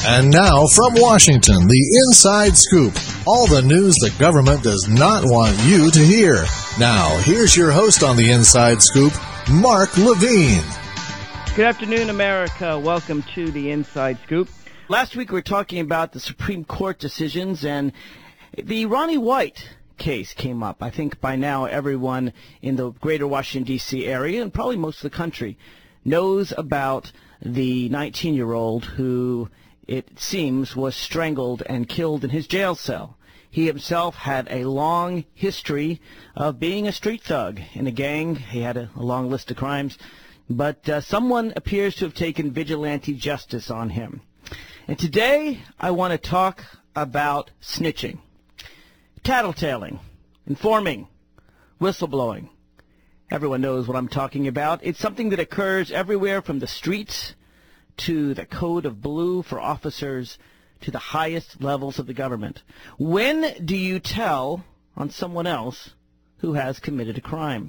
And now from Washington, the Inside Scoop. All the news the government does not want you to hear. Now, here's your host on the Inside Scoop, Mark Levine. Good afternoon, America. Welcome to the Inside Scoop. Last week we were talking about the Supreme Court decisions, and the Ronnie White case came up. I think by now everyone in the greater Washington, D.C. area, and probably most of the country, knows about the 19-year-old who, it seems, was strangled and killed in his jail cell. He himself had a long history of being a street thug in a gang. He had a long list of crimes. But someone appears to have taken vigilante justice on him. And today I want to talk about snitching, tattletaling, informing, whistleblowing. Everyone knows what I'm talking about. It's something that occurs everywhere from the streets to the code of blue for officers to the highest levels of the government. When do you tell on someone else who has committed a crime?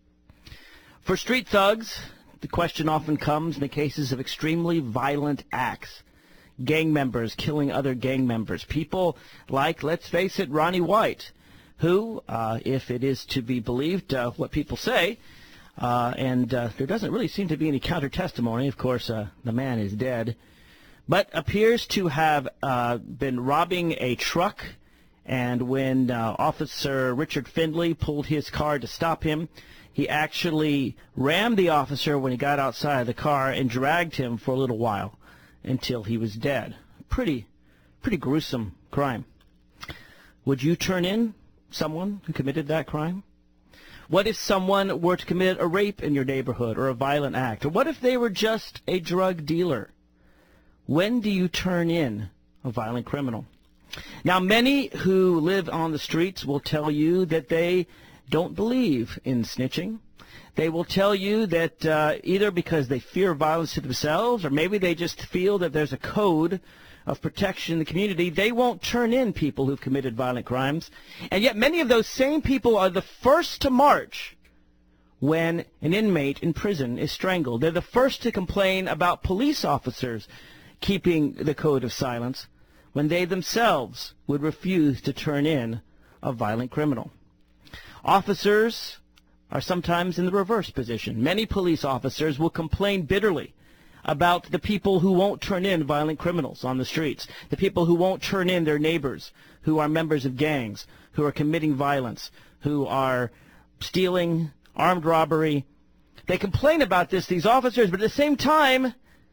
For street thugs, the question often comes in the cases of extremely violent acts. Gang members killing other gang members. People like, let's face it, Ronnie White, who, if it is to be believed what people say, and there doesn't really seem to be any counter-testimony. Of course, the man is dead, but appears to have been robbing a truck, and when Officer Richard Findley pulled his car to stop him, he actually rammed the officer when he got outside of the car and dragged him for a little while until he was dead. Pretty gruesome crime. Would you turn in someone who committed that crime? What if someone were to commit a rape in your neighborhood or a violent act? Or what if they were just a drug dealer? When do you turn in a violent criminal? Now, many who live on the streets will tell you that they don't believe in snitching. They will tell you that either because they fear violence to themselves, or maybe they just feel that there's a code of protection in the community, they won't turn in people who've committed violent crimes. And yet many of those same people are the first to march when an inmate in prison is strangled. They're the first to complain about police officers keeping the code of silence when they themselves would refuse to turn in a violent criminal. Officers are sometimes in the reverse position. Many police officers will complain bitterly about the people who won't turn in violent criminals on the streets, the people who won't turn in their neighbors, who are members of gangs, who are committing violence, who are stealing, armed robbery. They complain about this, these officers, but at the same time,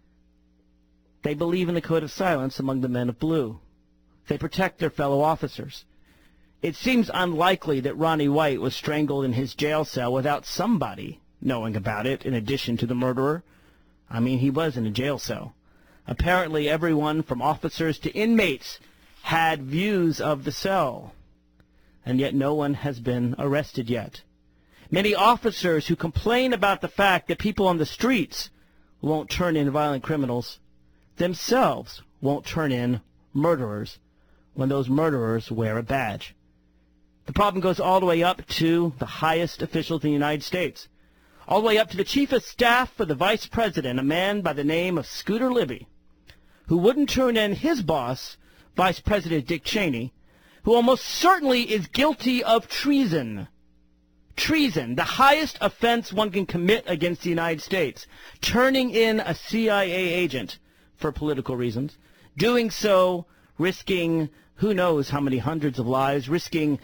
they believe in the code of silence among the men of blue. They protect their fellow officers. It seems unlikely that Ronnie White was strangled in his jail cell without somebody knowing about it in addition to the murderer. I mean, he was in a jail cell. Apparently everyone from officers to inmates had views of the cell, and yet no one has been arrested yet. Many officers who complain about the fact that people on the streets won't turn in violent criminals themselves won't turn in murderers when those murderers wear a badge. The problem goes all the way up to the highest officials in the United States, all the way up to the chief of staff for the vice president, a man by the name of Scooter Libby, who wouldn't turn in his boss, Vice President Dick Cheney, who almost certainly is guilty of treason. Treason, the highest offense one can commit against the United States, turning in a CIA agent for political reasons, doing so risking who knows how many hundreds of lives, risking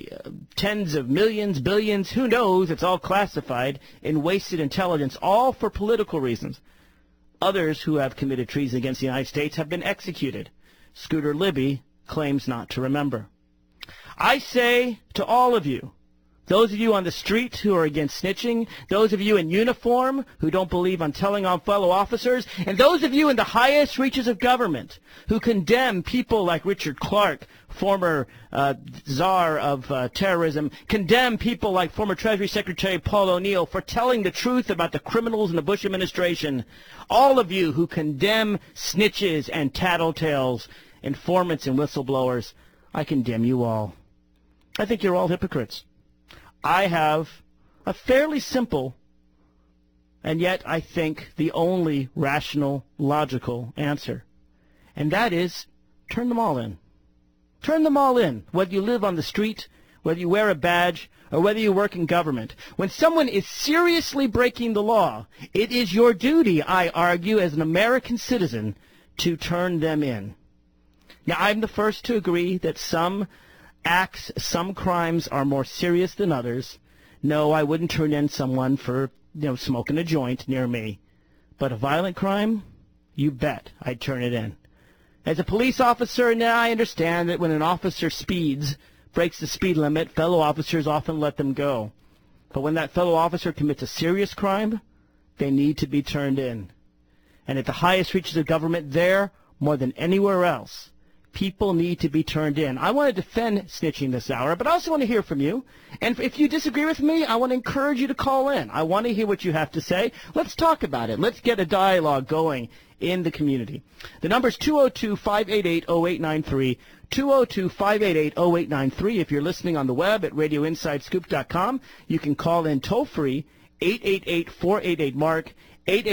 tens of millions, billions, who knows, it's all classified, in wasted intelligence, all for political reasons. Others who have committed treason against the United States have been executed. Scooter Libby claims not to remember. I say to all of you, those of you on the street who are against snitching, those of you in uniform who don't believe on telling on fellow officers, and those of you in the highest reaches of government who condemn people like Richard Clarke, former czar of terrorism, condemn people like former Treasury Secretary Paul O'Neill for telling the truth about the criminals in the Bush administration, all of you who condemn snitches and tattletales, informants and whistleblowers, I condemn you all. I think you're all hypocrites. I have a fairly simple, and yet I think the only rational, logical answer. and that is turn them all in. Turn them all in, whether you live on the street, whether you wear a badge, or whether you work in government. When someone is seriously breaking the law, it is your duty, I argue, as an American citizen, to turn them in. Now, I'm the first to agree that some acts, some crimes are more serious than others. No, I wouldn't turn in someone for, smoking a joint near me. But a violent crime, you bet I'd turn it in. As a police officer, now I understand that when an officer speeds, breaks the speed limit, fellow officers often let them go. But when that fellow officer commits a serious crime, they need to be turned in. And at the highest reaches of government there, more than anywhere else, people need to be turned in. I want to defend snitching this hour, but I also want to hear from you. And if you disagree with me, I want to encourage you to call in. I want to hear what you have to say. Let's talk about it. Let's get a dialogue going in the community. The number is 202-588-0893, 202-588-0893. If you're listening on the web at radioinsidescoop.com, you can call in toll-free, 888-488-MARK,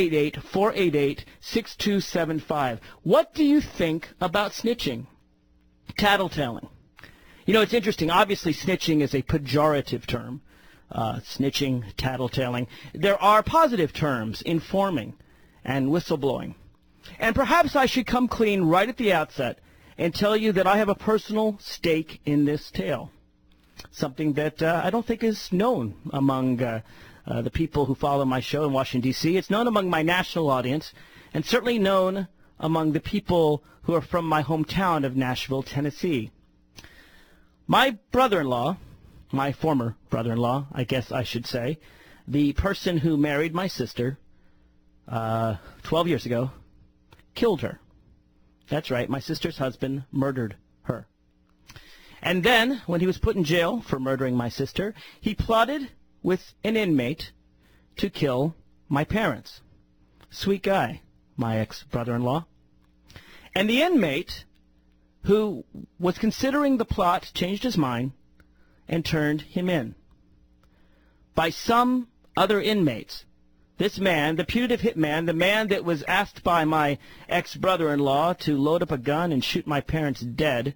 888-488-6275. What do you think about snitching? Tattletelling. It's interesting. Obviously, snitching is a pejorative term. Snitching, tattletelling. There are positive terms, informing and whistleblowing. And perhaps I should come clean right at the outset and tell you that I have a personal stake in this tale. Something that I don't think is known among the people who follow my show in Washington, D.C. It's known among my national audience, and certainly known among the people who are from my hometown of Nashville, Tennessee. My brother-in-law, my former brother-in-law, I guess I should say, the person who married my sister 12 years ago, killed her. That's right, my sister's husband murdered her. And then, when he was put in jail for murdering my sister, he plotted with an inmate to kill my parents. Sweet guy, my ex-brother-in-law. And the inmate, who was considering the plot, changed his mind and turned him in. By some other inmates, this man, the putative hitman, the man that was asked by my ex-brother-in-law to load up a gun and shoot my parents dead,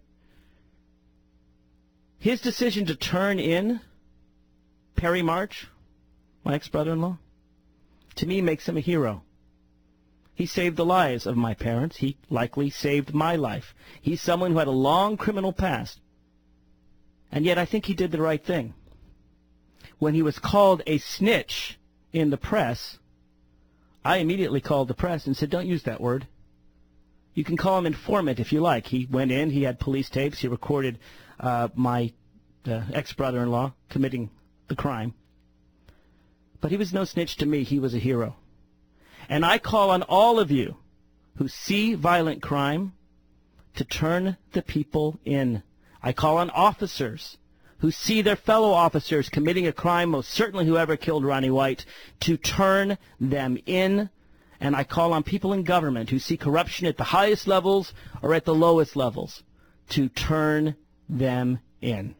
his decision to turn in Perry March, my ex-brother-in-law, to me makes him a hero. He saved the lives of my parents. He likely saved my life. He's someone who had a long criminal past. And yet I think he did the right thing. When he was called a snitch in the press, I immediately called the press and said, don't use that word. You can call him informant if you like. He went in, he had police tapes, he recorded my ex-brother-in-law committing the crime. But he was no snitch to me. He was a hero. And I call on all of you who see violent crime to turn the people in. I call on officers who see their fellow officers committing a crime, most certainly whoever killed Ronnie White, to turn them in. And I call on people in government who see corruption at the highest levels or at the lowest levels to turn them in.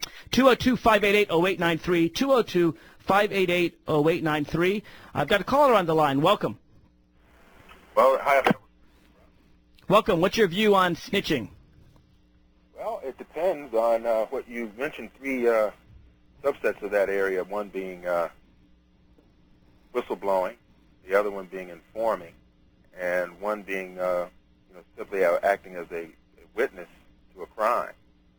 202-588-0893, 202-588-0893. I've got a caller on the line. Welcome. Well, hi. Welcome. What's your view on snitching? Well, it depends on what you mentioned. Three subsets of that area. One being whistleblowing, the other one being informing, and one being simply acting as a witness to a crime.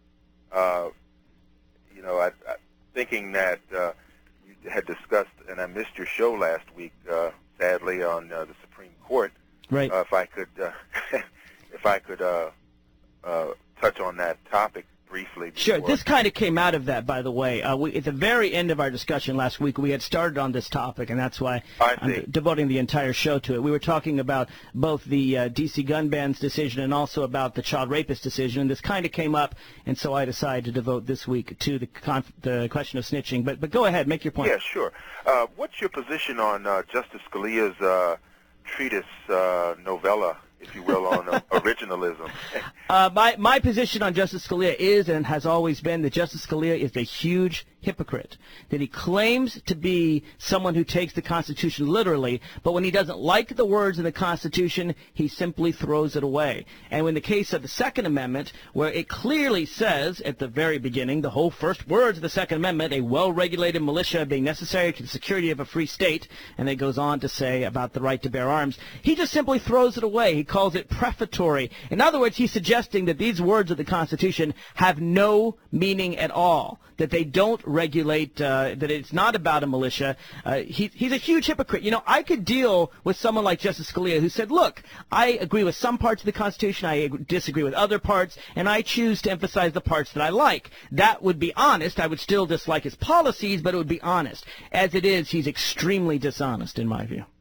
I thinking that you had discussed, and I missed your show last week, sadly, on the Supreme Court. Right. If I could touch on that topic briefly. Sure. This kind of came out of that, by the way. At the very end of our discussion last week, we had started on this topic, and that's why I'm devoting the entire show to it. We were talking about both the D.C. gun ban's decision and also about the child rapist decision, and this kind of came up, and so I decided to devote this week to the question of snitching. But go ahead, make your point. Yeah, sure. What's your position on Justice Scalia's treatise, novella, if you will, on originalism? My position on Justice Scalia is and has always been that Justice Scalia is a huge hypocrite, that he claims to be someone who takes the Constitution literally, but when he doesn't like the words in the Constitution, he simply throws it away. And in the case of the Second Amendment, where it clearly says at the very beginning, the whole first words of the Second Amendment, a well-regulated militia being necessary to the security of a free state, and it goes on to say about the right to bear arms, he just simply throws it away. He calls it prefatory. In other words, he's suggesting that these words of the Constitution have no meaning at all, that they don't regulate, that it's not about a militia. He's a huge hypocrite. You know, I could deal with someone like Justice Scalia who said, look, I agree with some parts of the Constitution, I disagree with other parts, and I choose to emphasize the parts that I like. That would be honest. I would still dislike his policies, but it would be honest. As it is, he's extremely dishonest, in my view.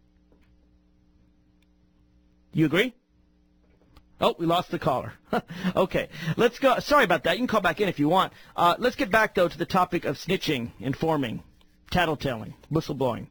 You agree? Oh, we lost the caller. Okay, let's go. Sorry about that. You can call back in if you want. Let's get back, though, to the topic of snitching, informing, tattletelling, whistleblowing.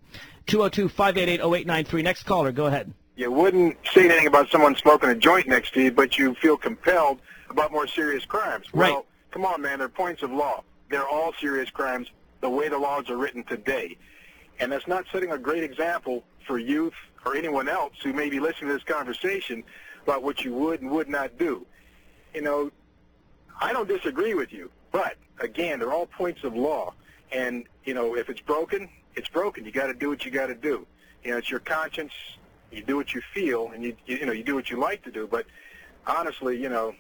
202-588-0893. Next caller, go ahead. You wouldn't say anything about someone smoking a joint next to you, but you feel compelled about more serious crimes. Right. Well, come on, man. They're points of law. They're all serious crimes the way the laws are written today. And that's not setting a great example for youth or anyone else who may be listening to this conversation about what you would and would not do. You know, I don't disagree with you, but, again, they're all points of law. And, you know, if it's broken, it's broken. You got to do what you got to do. You know, it's your conscience. You do what you feel, and you do what you like to do. But, honestly, you know,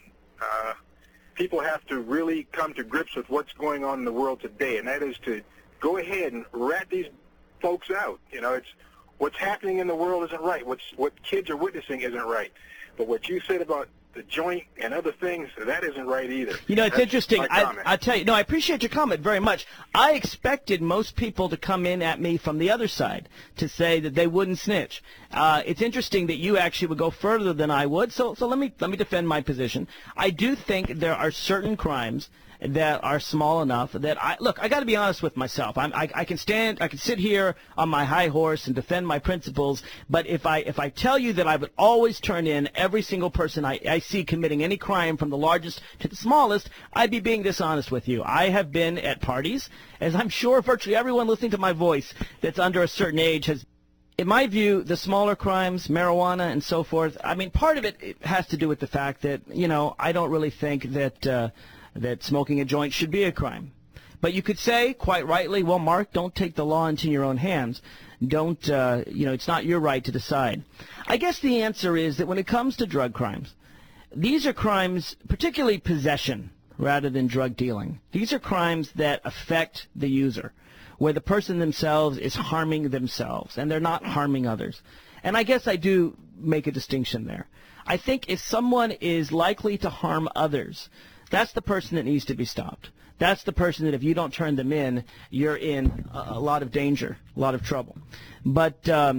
people have to really come to grips with what's going on in the world today, and that is to go ahead and rat these folks out. You know, it's what's happening in the world isn't right. What kids are witnessing isn't right. But what you said about the joint and other things, that isn't right either. You know, it's interesting. I tell you, no, I appreciate your comment very much. I expected most people to come in at me from the other side to say that they wouldn't snitch. It's interesting that you actually would go further than I would. So let me defend my position. I do think there are certain crimes that are small enough that I got to be honest with myself. I can sit here on my high horse and defend my principles, but if I tell you that I would always turn in every single person I see committing any crime from the largest to the smallest, I'd be being dishonest with you. I have been at parties, as I'm sure virtually everyone listening to my voice that's under a certain age has. In my view, the smaller crimes, marijuana and so forth, I mean, part of it has to do with the fact that, you know, I don't really think that smoking a joint should be a crime. But you could say, quite rightly, well, Mark, don't take the law into your own hands. Don't, it's not your right to decide. I guess the answer is that when it comes to drug crimes, these are crimes, particularly possession rather than drug dealing. These are crimes that affect the user, where the person themselves is harming themselves, and they're not harming others. And I guess I do make a distinction there. I think if someone is likely to harm others, that's the person that needs to be stopped. That's the person that if you don't turn them in, you're in a lot of danger, a lot of trouble. But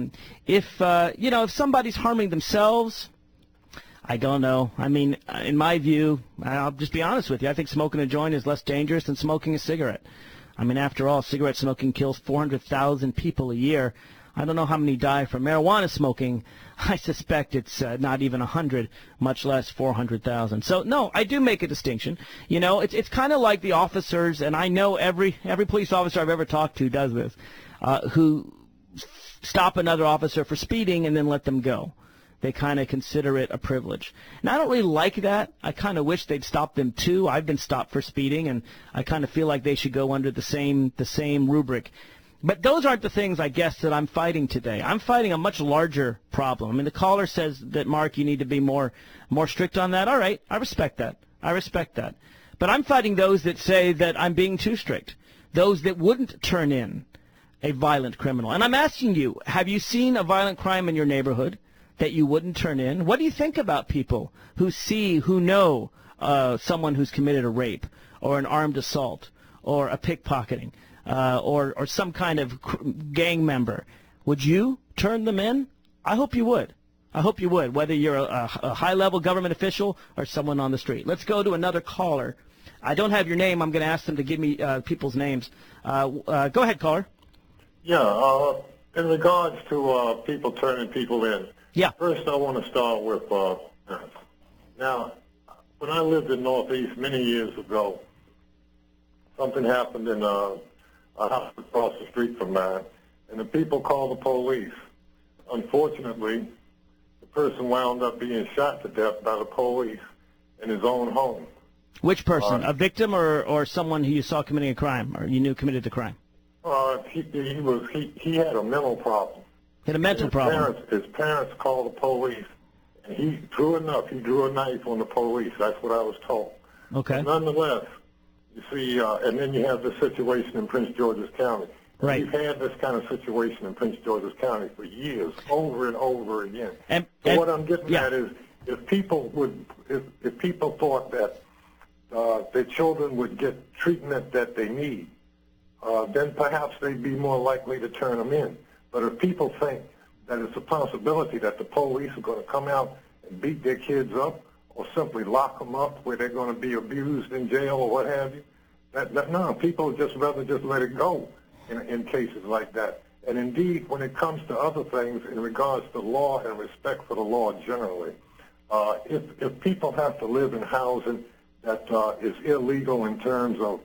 if somebody's harming themselves, I don't know. I mean, in my view, I'll just be honest with you, I think smoking a joint is less dangerous than smoking a cigarette. I mean, after all, cigarette smoking kills 400,000 people a year. I don't know how many die from marijuana smoking. I suspect it's not even 100, much less 400,000. So, no, I do make a distinction. You know, it's kind of like the officers, and I know every police officer I've ever talked to does this, who stop another officer for speeding and then let them go. They kind of consider it a privilege. And I don't really like that. I kind of wish they'd stop them, too. I've been stopped for speeding, and I kind of feel like they should go under the same rubric. But those aren't the things, I guess, that I'm fighting today. I'm fighting a much larger problem. I mean, the caller says that, Mark, you need to be more strict on that. All right, I respect that. But I'm fighting those that say that I'm being too strict, those that wouldn't turn in a violent criminal. And I'm asking you, have you seen a violent crime in your neighborhood that you wouldn't turn in? What do you think about people who know someone who's committed a rape or an armed assault or a pickpocketing? Or some kind of gang member? Would you turn them in? I hope you would. Whether you're a high-level government official or someone on the street. Let's go to another caller. I don't have your name. I'm going to ask them to give me people's names. Go ahead, caller. Yeah, in regards to people turning people in. Yeah. First, I want to start with, now, when I lived in Northeast many years ago, Something happened in a house across the street from mine, and the people called the police. Unfortunately, the person wound up being shot to death by the police in his own home. Which person? A victim or someone who you saw committing a crime or you knew committed the crime? He had a mental problem. He had a mental problem. His parents called the police, and he drew a knife on the police. That's what I was told. Okay. But nonetheless, you see, and then you have the situation in Prince George's County. Right. We've had this kind of situation in Prince George's County for years, over and over again. So what I'm getting at is, if people thought that their children would get treatment that they need, then perhaps they'd be more likely to turn them in. But if people think that it's a possibility that the police are going to come out and beat their kids up, or simply lock them up where they're going to be abused in jail or what have you, no, people would just rather just let it go in cases like that. And indeed, when it comes to other things in regards to law and respect for the law generally, if people have to live in housing that is illegal in terms of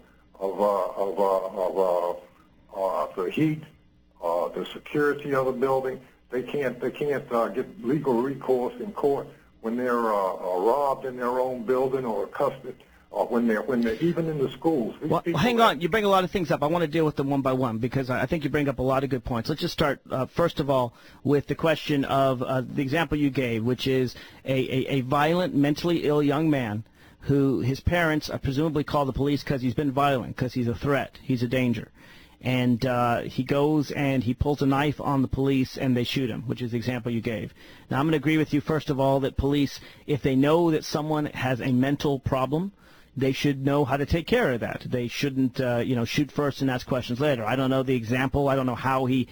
the heat, the security of the building, they can't get legal recourse in court when they're robbed in their own building or accosted, or when they're even in the schools. Well, hang on. You bring a lot of things up. I want to deal with them one by one because I think you bring up a lot of good points. Let's just start, first of all, with the question of the example you gave, which is a violent, mentally ill young man who his parents presumably call the police because he's been violent, because he's a threat, he's a danger. And he goes and he pulls a knife on the police and they shoot him, which is the example you gave. Now, I'm going to agree with you, first of all, that police, if they know that someone has a mental problem, they should know how to take care of that. They shouldn't, shoot first and ask questions later. I don't know the example. I don't know how he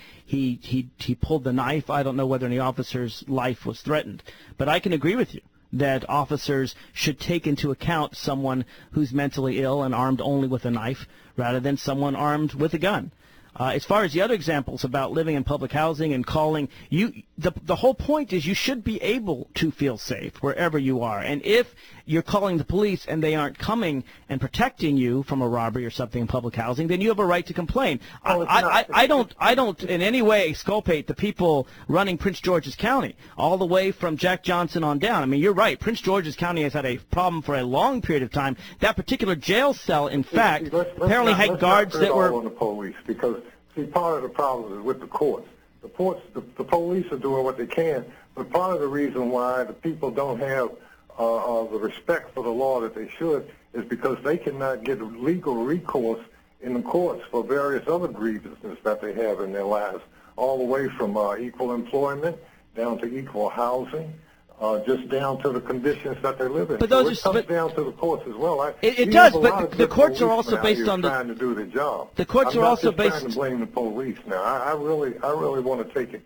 pulled the knife. I don't know whether any officer's life was threatened. But I can agree with you that officers should take into account someone who's mentally ill and armed only with a knife rather than someone armed with a gun. As far as the other examples about living in public housing and calling, the whole point is you should be able to feel safe wherever you are. And if you're calling the police and they aren't coming and protecting you from a robbery or something in public housing, then you have a right to complain. I don't in any way exculpate the people running Prince George's County, all the way from Jack Johnson on down. I mean, you're right. Prince George's County has had a problem for a long period of time. That particular jail cell, in fact, apparently had guards that were on the police because. See, part of the problem is with the courts. The police are doing what they can, but part of the reason why the people don't have the respect for the law that they should is because they cannot get legal recourse in the courts for various other grievances that they have in their lives, all the way from equal employment down to equal housing, just down to the conditions that they live in. But those so it comes down to the courts as well. It does, but the courts are also based on trying to do their job. The courts are also based. I'm not just trying to blame the police now. I really want to take it.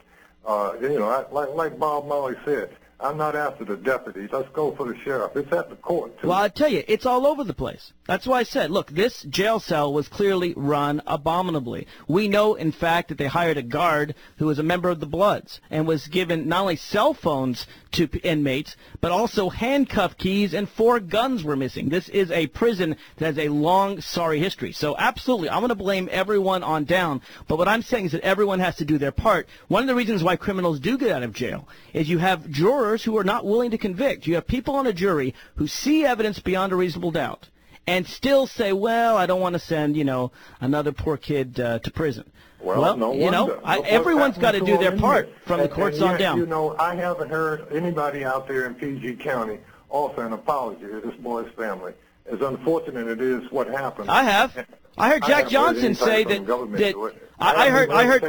Like Bob Marley said, I'm not after the deputy. Let's go for the sheriff. It's at the court, too. Well, I tell you, it's all over the place. That's why I said, look, this jail cell was clearly run abominably. We know, in fact, that they hired a guard who was a member of the Bloods and was given not only cell phones to inmates, but also handcuff keys, and 4 guns were missing. This is a prison that has a long, sorry history. So absolutely, I'm going to blame everyone on down. But what I'm saying is that everyone has to do their part. One of the reasons why criminals do get out of jail is you have jurors who are not willing to convict. You have people on a jury who see evidence beyond a reasonable doubt and still say, well, I don't want to send, another poor kid to prison. Well, no wonder. Everyone's got to do their part from the courts on down. I haven't heard anybody out there in PG County offer an apology to this boy's family. As unfortunate it is what happened. I have. I heard Jack Johnson say that I heard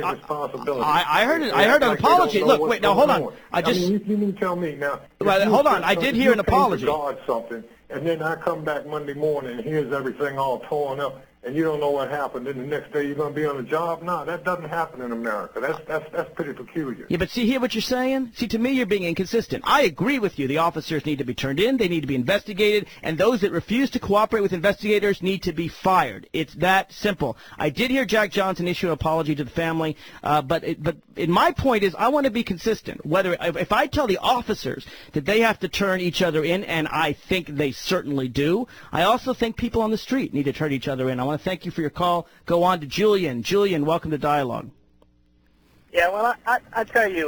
an apology. Look, wait, now hold on. You mean tell me now? Hold on. I did hear an apology. Something, and then I come back Monday morning and here's everything all torn up, and you don't know what happened. Then the next day you're going to be on the job? No, that doesn't happen in America. That's pretty peculiar. Yeah, but hear what you're saying? See, to me, you're being inconsistent. I agree with you. The officers need to be turned in. They need to be investigated. And those that refuse to cooperate with investigators need to be fired. It's that simple. I did hear Jack Johnson issue an apology to the family. But my point is I want to be consistent. If I tell the officers that they have to turn each other in, and I think they certainly do, I also think people on the street need to turn each other in. I want want to thank you for your call. Go on to Julian. Julian, welcome to Dialogue. Yeah, well, I tell you,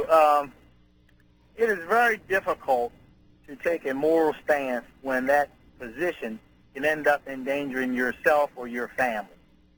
it is very difficult to take a moral stance when that position can end up endangering yourself or your family.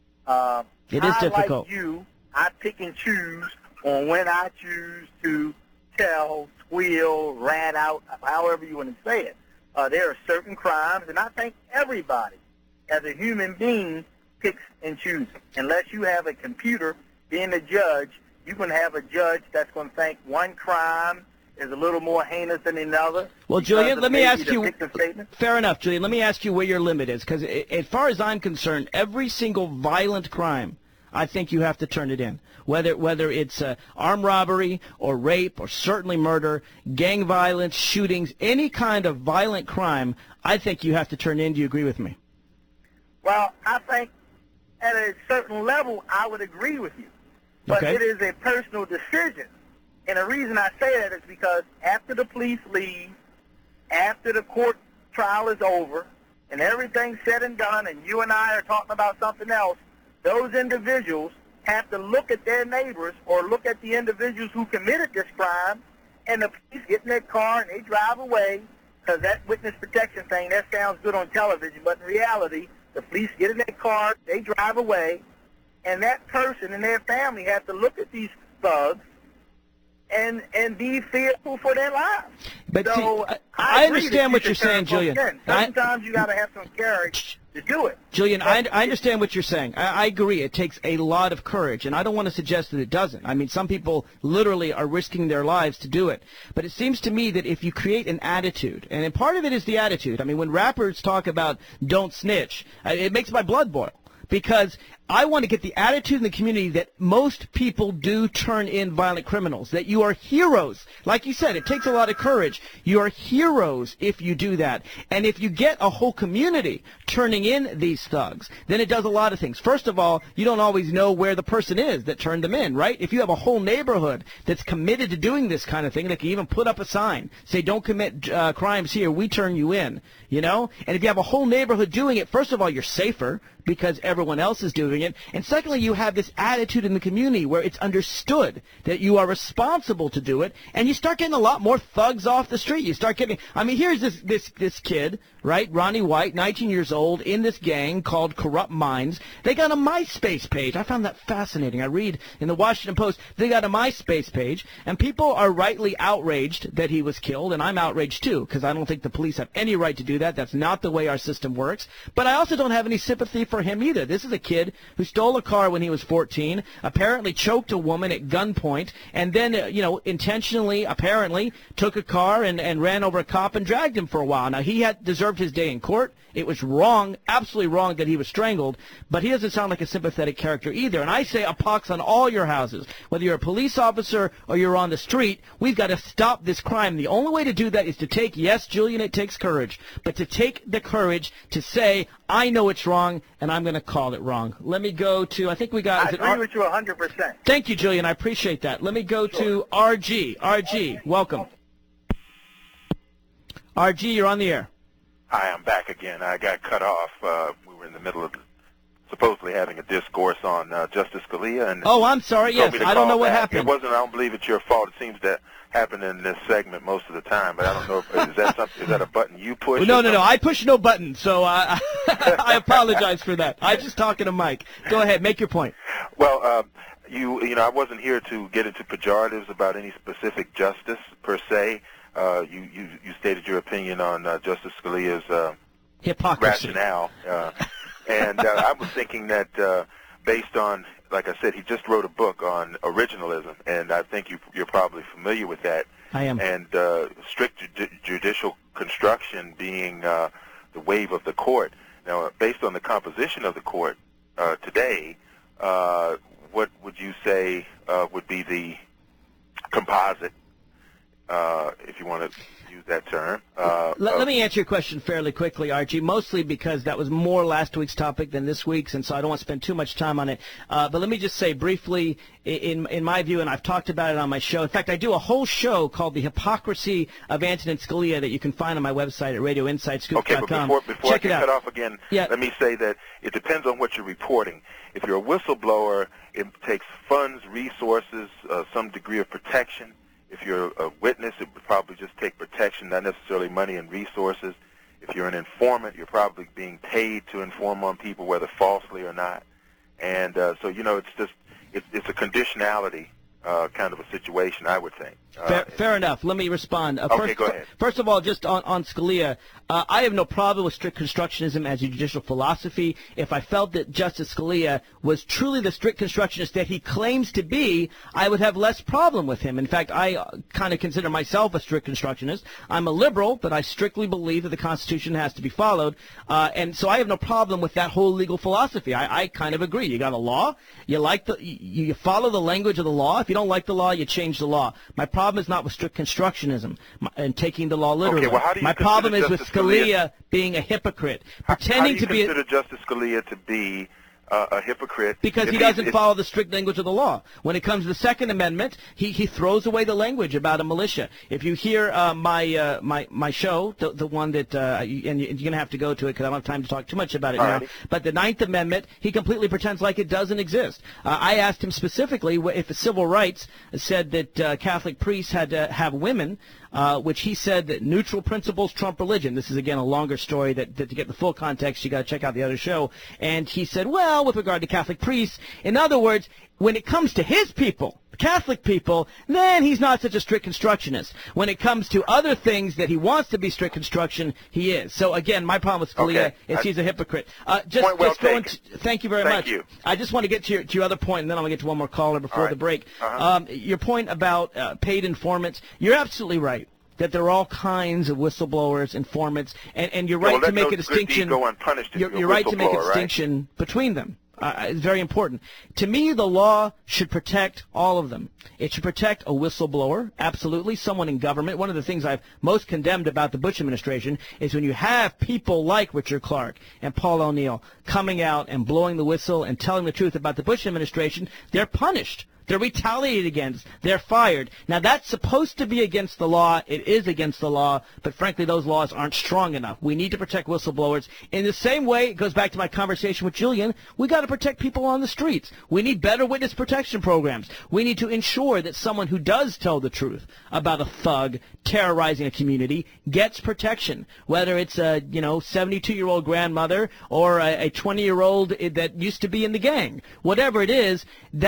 It is difficult. Like you, I pick and choose on when I choose to tell, squeal, rat out, however you want to say it. There are certain crimes, and I think everybody, as a human being, picks and chooses. Unless you have a computer being a judge, you can have a judge that's going to think one crime is a little more heinous than another. Well, Julian, let me ask you, fair enough, Julian, let me ask you where your limit is, because as far as I'm concerned, every single violent crime, I think you have to turn it in. Whether it's armed robbery or rape or certainly murder, gang violence, shootings, any kind of violent crime, I think you have to turn in. Do you agree with me? Well, I think at a certain level, I would agree with you. But It is a personal decision. And the reason I say that is because after the police leave, after the court trial is over, and everything's said and done, and you and I are talking about something else, those individuals have to look at their neighbors or look at the individuals who committed this crime, and the police get in their car and they drive away, because that witness protection thing, that sounds good on television, but in reality, the police get in their car, they drive away, and that person and their family have to look at these thugs and be fearful for their lives. But so I understand what you're saying, Julian. Sometimes you got to have some courage to do it. Julian, I understand what you're saying. I agree. It takes a lot of courage, and I don't want to suggest that it doesn't. I mean, some people literally are risking their lives to do it. But it seems to me that if you create an attitude, and part of it is the attitude. I mean, when rappers talk about don't snitch, it makes my blood boil. Because I want to get the attitude in the community that most people do turn in violent criminals, that you are heroes. Like you said, it takes a lot of courage. You are heroes if you do that. And if you get a whole community turning in these thugs, then it does a lot of things. First of all, you don't always know where the person is that turned them in, right? If you have a whole neighborhood that's committed to doing this kind of thing, they can even put up a sign, say, don't commit crimes here, we turn you in, you know? And if you have a whole neighborhood doing it, first of all, you're safer because everyone else is doing it. And secondly, you have this attitude in the community where it's understood that you are responsible to do it, and you start getting a lot more thugs off the street. You start getting, I mean, here's this kid, right, Ronnie White, 19 years old, in this gang called Corrupt Minds. They got a MySpace page. I found that fascinating. I read in the Washington Post, they got a MySpace page, and people are rightly outraged that he was killed, and I'm outraged too, because I don't think the police have any right to do that. That's not the way our system works. But I also don't have any sympathy for him either. This is a kid who stole a car when he was 14, apparently choked a woman at gunpoint, and then, intentionally, apparently, took a car and ran over a cop and dragged him for a while. Now, he had deserved his day in court. It was wrong, absolutely wrong that he was strangled, but he doesn't sound like a sympathetic character either. And I say a pox on all your houses. Whether you're a police officer or you're on the street, we've got to stop this crime. The only way to do that is to take, yes, Julian, it takes courage, but to take the courage to say, I know it's wrong, and I'm going to call it wrong. Let me go to, I think we got... I agree with you 100%. Thank you, Julian. I appreciate that. Let me go to RG. RG, welcome. RG, you're on the air. Hi, I'm back again. I got cut off. We were in the middle of supposedly having a discourse on Justice Scalia. And oh, I'm sorry. Yes, I don't know what happened. It wasn't. I don't believe it's your fault. It seems to happen in this segment most of the time. But I don't know if is that something. Is that a button you push? No. I push no button, so I apologize for that. I'm just talking to Mike. Go ahead, make your point. Well, I wasn't here to get into pejoratives about any specific justice per se. You stated your opinion on Justice Scalia's hypocrisy rationale, and I was thinking that based on, like I said, he just wrote a book on originalism, and I think you're probably familiar with that. I am. And strict judicial construction being the wave of the court. Now, based on the composition of the court today, what would you say would be the composite if you want to use that term. Let me answer your question fairly quickly, Archie, mostly because that was more last week's topic than this week's, and so I don't want to spend too much time on it. But let me just say briefly, in my view, and I've talked about it on my show. In fact, I do a whole show called The Hypocrisy of Antonin Scalia that you can find on my website at radioinsidescoop.com. Okay, but before I get cut off again, let me say that it depends on what you're reporting. If you're a whistleblower, it takes funds, resources, some degree of protection. If you're a witness, it would probably just take protection, not necessarily money and resources. If you're an informant, you're probably being paid to inform on people, whether falsely or not. And so, it's a conditionality kind of a situation, I would think. Fair enough. Let me respond. Okay, go ahead. First of all, just on Scalia, I have no problem with strict constructionism as a judicial philosophy. If I felt that Justice Scalia was truly the strict constructionist that he claims to be, I would have less problem with him. In fact, I kind of consider myself a strict constructionist. I'm a liberal, but I strictly believe that the Constitution has to be followed. And so I have no problem with that whole legal philosophy. I kind of agree. You got a law. You follow the language of the law. If you don't like the law, you change the law. My problem is not with strict constructionism and taking the law literally. Okay, well, how do you My problem is Justice with Scalia being a hypocrite, pretending to be. How do you consider Justice Scalia to be a hypocrite? Because he doesn't follow the strict language of the law. When it comes to the Second Amendment, he throws away the language about a militia. If you hear my show, the one that and you're going to have to go to it because I don't have time to talk too much about it now. But the Ninth Amendment, he completely pretends like it doesn't exist. I asked him specifically if civil rights said that Catholic priests had to have women. Which he said that neutral principles trump religion. This is, again, a longer story that to get the full context, you got to check out the other show. And he said, well, with regard to Catholic priests, in other words, when it comes to his people, Catholic people, then he's not such a strict constructionist. When it comes to other things that he wants to be strict construction, he is. So, again, my problem with Scalia is he's a hypocrite. Thank you very much. You. I just want to get to your other point, and then I'm going to get to one more caller before the break. Your point about paid informants, you're absolutely right that there are all kinds of whistleblowers, informants, and you're right to make a distinction. You're right to make a distinction between them. It's very important. To me, the law should protect all of them. It should protect a whistleblower, absolutely, someone in government. One of the things I've most condemned about the Bush administration is when you have people like Richard Clark and Paul O'Neill coming out and blowing the whistle and telling the truth about the Bush administration, they're punished. They're retaliated against. They're fired. Now, that's supposed to be against the law. It is against the law, but frankly, those laws aren't strong enough. We need to protect whistleblowers. In the same way, it goes back to my conversation with Julian, we got to protect people on the streets. We need better witness protection programs. We need to ensure that someone who does tell the truth about a thug terrorizing a community gets protection, whether it's a 72-year-old grandmother or a 20-year-old that used to be in the gang. Whatever it is,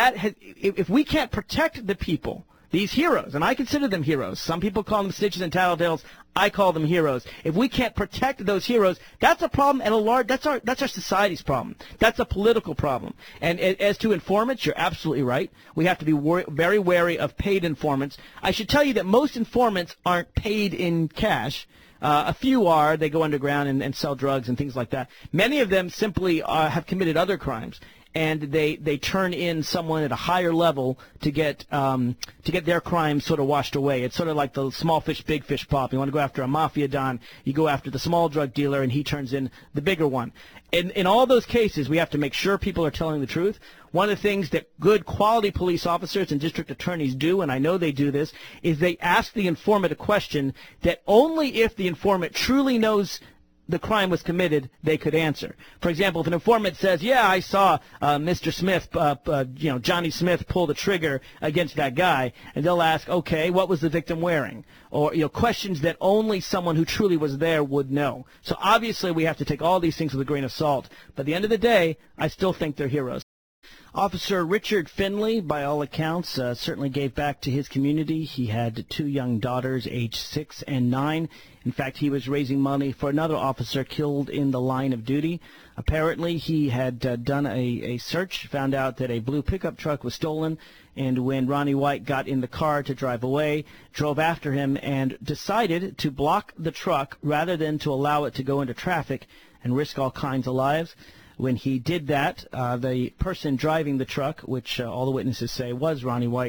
if we can't protect the people, these heroes, and I consider them heroes. Some people call them snitches and tattletales. I call them heroes. If we can't protect those heroes, that's a problem at a large. That's our society's problem. That's a political problem. And as to informants, you're absolutely right. We have to be very wary of paid informants. I should tell you that most informants aren't paid in cash. A few are. They go underground and sell drugs and things like that. Many of them simply have committed other crimes. And they turn in someone at a higher level to get their crimes sort of washed away. It's sort of like the small fish, big fish problem. You want to go after a mafia don, you go after the small drug dealer, and he turns in the bigger one. In all those cases, we have to make sure people are telling the truth. One of the things that good quality police officers and district attorneys do, and I know they do this, is they ask the informant a question that only if the informant truly knows the crime was committed, they could answer. For example, if an informant says, yeah, I saw Mr. Smith, Johnny Smith pull the trigger against that guy, and they'll ask, okay, what was the victim wearing? Or, questions that only someone who truly was there would know. So obviously we have to take all these things with a grain of salt. But at the end of the day, I still think they're heroes. Officer Richard Finley, by all accounts, certainly gave back to his community. He had 2 young daughters, aged 6 and 9. In fact, he was raising money for another officer killed in the line of duty. Apparently, he had done a search, found out that a blue pickup truck was stolen, and when Ronnie White got in the car to drive away, drove after him and decided to block the truck rather than to allow it to go into traffic and risk all kinds of lives. When he did that, the person driving the truck, which all the witnesses say was Ronnie White,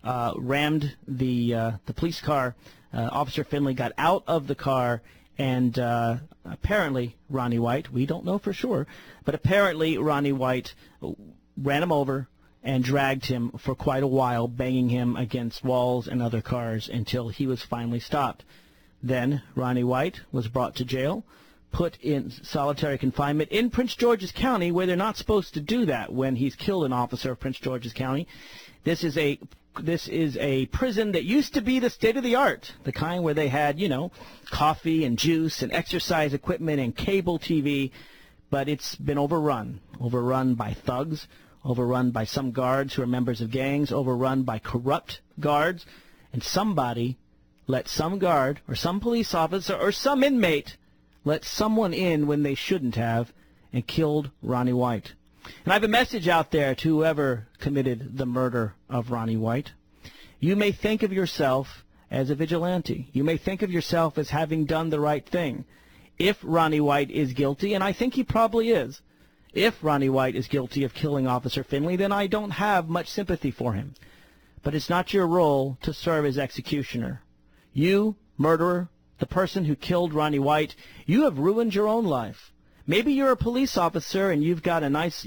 rammed the police car. Officer Finley got out of the car, and apparently Ronnie White, we don't know for sure, but apparently Ronnie White ran him over and dragged him for quite a while, banging him against walls and other cars until he was finally stopped. Then Ronnie White was brought to jail, put in solitary confinement in Prince George's County, where they're not supposed to do that when he's killed an officer of Prince George's County. This is a prison that used to be the state-of-the-art, the kind where they had, coffee and juice and exercise equipment and cable TV, but it's been overrun by thugs, overrun by some guards who are members of gangs, overrun by corrupt guards, and somebody let some guard or some police officer or some inmate let someone in when they shouldn't have and killed Ronnie White. And I have a message out there to whoever committed the murder of Ronnie White. You may think of yourself as a vigilante. You may think of yourself as having done the right thing. If Ronnie White is guilty, and I think he probably is, if Ronnie White is guilty of killing Officer Finley, then I don't have much sympathy for him. But it's not your role to serve as executioner. You, murderer, the person who killed Ronnie White, you have ruined your own life. Maybe you're a police officer and you had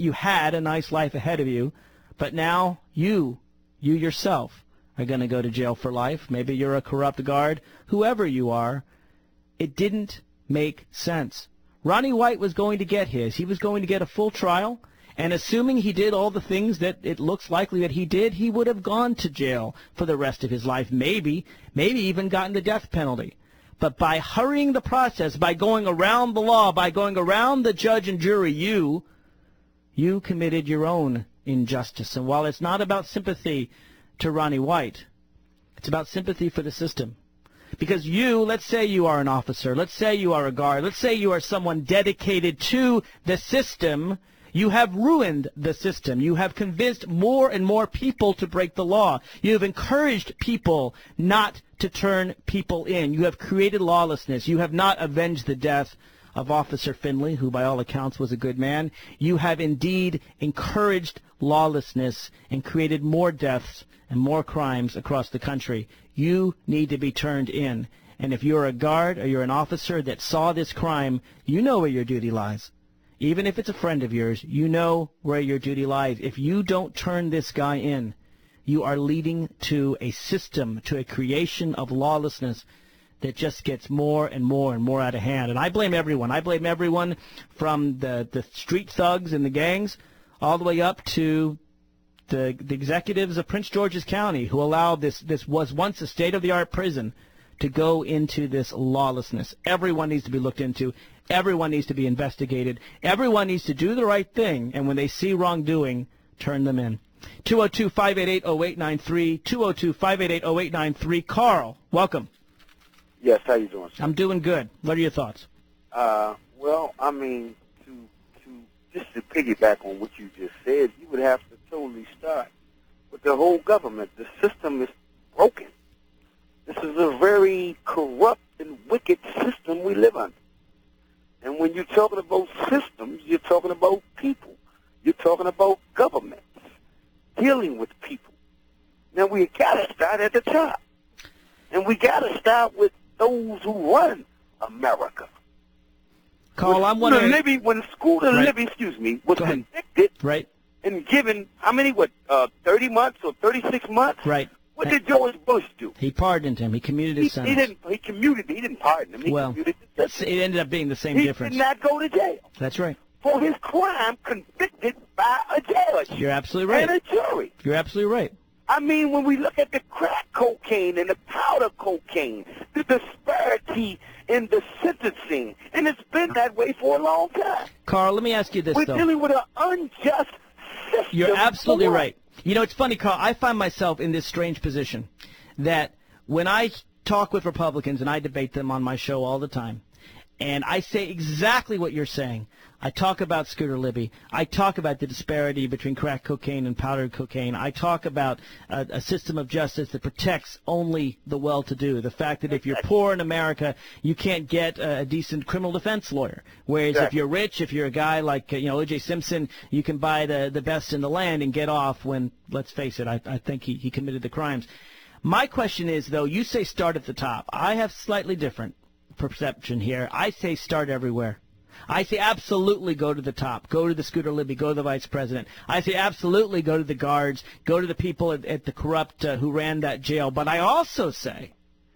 a nice life ahead of you, but now you yourself are going to go to jail for life. Maybe you're a corrupt guard. Whoever you are, it didn't make sense. Ronnie White was going to get his. He was going to get a full trial, and assuming he did all the things that it looks likely that he did, he would have gone to jail for the rest of his life, maybe even gotten the death penalty. But by hurrying the process, by going around the law, by going around the judge and jury, you committed your own injustice. And while it's not about sympathy to Ronnie White, it's about sympathy for the system. Because let's say you are an officer, let's say you are a guard, let's say you are someone dedicated to the system, you have ruined the system. You have convinced more and more people to break the law. You have encouraged people not to turn people in. You have created lawlessness. You have not avenged the death of Officer Finley, who by all accounts was a good man. You have indeed encouraged lawlessness and created more deaths and more crimes across the country. You need to be turned in. And if you're a guard or you're an officer that saw this crime, you know where your duty lies. Even if it's a friend of yours, you know where your duty lies. If you don't turn this guy in, you are leading to a system, to a creation of lawlessness that just gets more and more and more out of hand. And I blame everyone. I blame everyone from the street thugs and the gangs all the way up to the executives of Prince George's County who allowed this was once a state-of-the-art prison to go into this lawlessness. Everyone needs to be looked into. Everyone needs to be investigated. Everyone needs to do the right thing, and when they see wrongdoing, turn them in. 202-588-0893, 202-588-0893. Carl, welcome. Yes, how you doing, sir? I'm doing good. What are your thoughts? Well, I mean, to piggyback on what you just said, you would have to totally start with the whole government. The system is broken. This is a very corrupt and wicked system we live under. And when you're talking about systems, you're talking about people. You're talking about governments dealing with people. Now, we got to start at the top. And we got to start with those who run America. Carl, I'm wondering... When Scooter Libby, was convicted and given, 30 months or 36 months? Right. What did George Bush do? He pardoned him. He commuted his sentence. He didn't pardon him. It ended up being the same difference. He did not go to jail. That's right. For his crime convicted by a judge. You're absolutely right. And a jury. You're absolutely right. I mean, when we look at the crack cocaine and the powder cocaine, the disparity in the sentencing, and it's been that way for a long time. Carl, let me ask you this, We're dealing with an unjust system. You're absolutely right. You know, it's funny, Carl, I find myself in this strange position that when I talk with Republicans, and I debate them on my show all the time, And I say exactly what you're saying. I talk about Scooter Libby. I talk about the disparity between crack cocaine and powdered cocaine. I talk about a system of justice that protects only the well-to-do. The fact that if you're poor in America, you can't get a decent criminal defense lawyer. Whereas if you're rich, if you're a guy like O.J. Simpson, you can buy the best in the land and get off when, let's face it, I think he committed the crimes. My question is, though, you say start at the top. I have slightly different perception here. I say start everywhere. I say absolutely go to the top. Go to the Scooter Libby. Go to the vice president. I say absolutely go to the guards. Go to the people at the corrupt who ran that jail. But I also say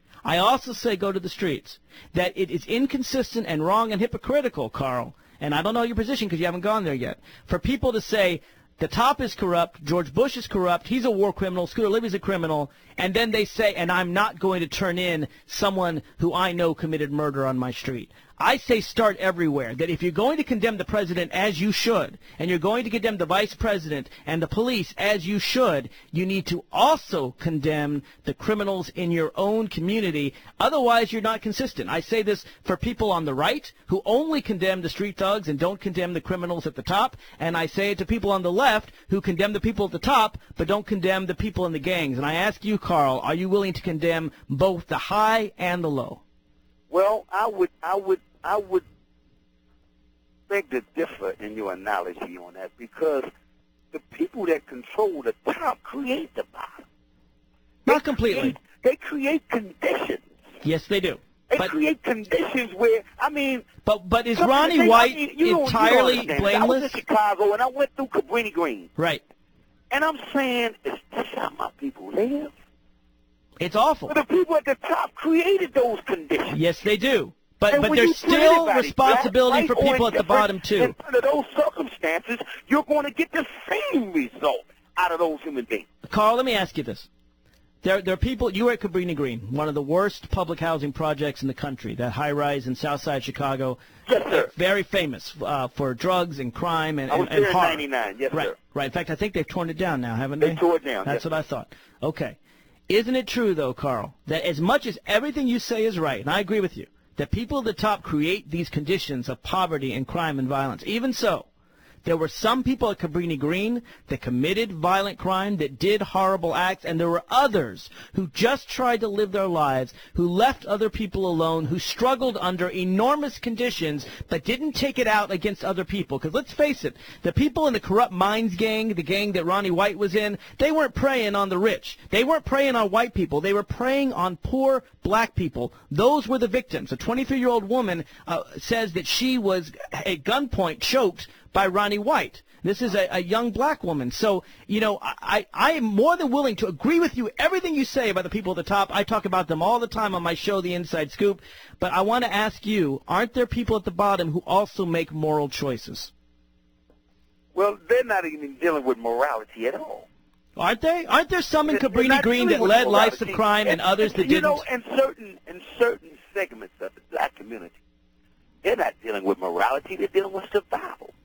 go to the streets. That it is inconsistent and wrong and hypocritical, Carl, and I don't know your position because you haven't gone there yet, for people to say the top is corrupt, George Bush is corrupt, he's a war criminal, Scooter Libby's a criminal, and then they say, and I'm not going to turn in someone who I know committed murder on my street. I say start everywhere, that if you're going to condemn the president as you should, and you're going to condemn the vice president and the police as you should, you need to also condemn the criminals in your own community. Otherwise, you're not consistent. I say this for people on the right who only condemn the street thugs and don't condemn the criminals at the top, and I say it to people on the left who condemn the people at the top but don't condemn the people in the gangs. And I ask you, Carl, are you willing to condemn both the high and the low? Well, I would beg to differ in your analogy on that, because the people that control the top create the bottom. Not completely. They create conditions. Yes, they do. They create conditions where, I mean... But is Ronnie White entirely blameless? I was in Chicago, and I went through Cabrini Green. Right. And I'm saying, is this how my people live? It's awful. But the people at the top created those conditions. Yes, they do. But there's still responsibility for people at the bottom, too. Under those circumstances, you're going to get the same result out of those human beings. Carl, let me ask you this. There are people, you were at Cabrini Green, one of the worst public housing projects in the country, that high-rise in Southside Chicago. Yes, sir. Very famous for drugs and crime and harm. I was there in 99, yes, right, sir. Right. In fact, I think they've torn it down now, haven't they? They tore it down, That's what I thought. Okay. Isn't it true, though, Carl, that as much as everything you say is right, and I agree with you, that people at the top create these conditions of poverty and crime and violence, even so, there were some people at Cabrini Green that committed violent crime, that did horrible acts, and there were others who just tried to live their lives, who left other people alone, who struggled under enormous conditions, but didn't take it out against other people. Because let's face it, the people in the Corrupt Minds gang, the gang that Ronnie White was in, they weren't preying on the rich. They weren't preying on white people. They were preying on poor black people. Those were the victims. A 23-year-old woman says that she was at gunpoint choked by Ronnie White. This is a young black woman. So, you know, I am more than willing to agree with you, everything you say about the people at the top. I talk about them all the time on my show, The Inside Scoop. But I want to ask you, aren't there people at the bottom who also make moral choices? Well, they're not even dealing with morality at all. Aren't they? Aren't there some in Cabrini Green that led lives of crime and others that didn't? You know, in certain segments of the black community, they're not dealing with morality. They're dealing with survival.